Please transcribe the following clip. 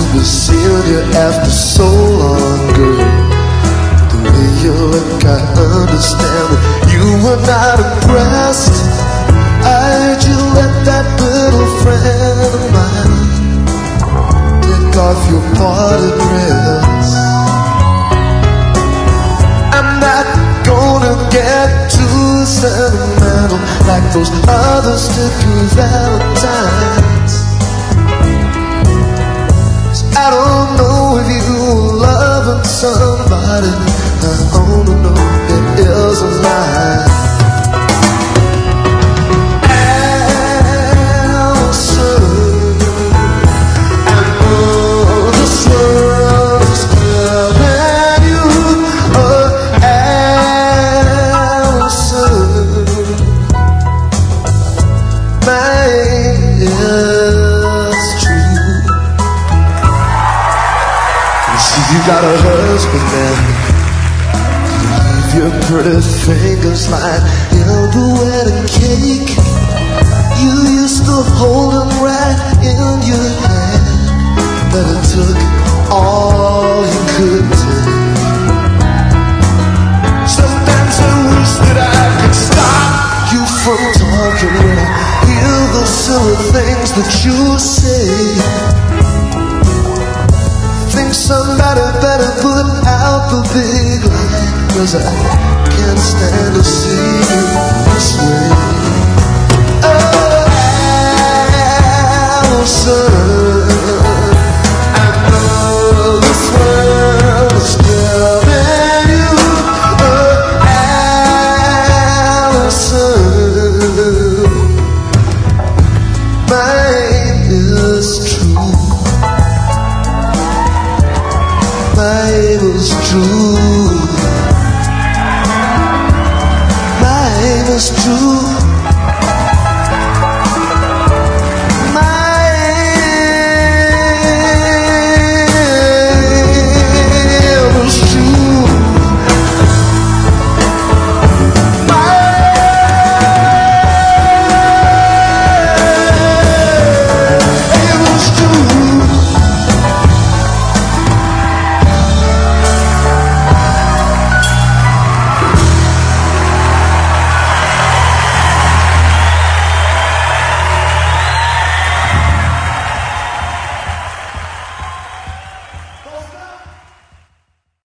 be seeing you after so long, girl. The way you look, I understand that you were not impressed. I heard you let that little friend of mine take off your party dress. I'm not gonna get too sentimental like those other sticky valentines. I don't know if you were loving somebody. I only know it isn't mine. Allison, I know this world is telling you, oh, Allison, mine is true. You got a husband now. You leave your pretty fingers lying in the wedding cake. You used to hold him right in your hand, but it took all you could take. Sometimes I wish that I could stop you from talking when I hear the silly things that you say. Think somebody better put out the big light, 'cause I can't stand to see you this way. Oh, Allison, I know this world is telling you, oh, Allison, my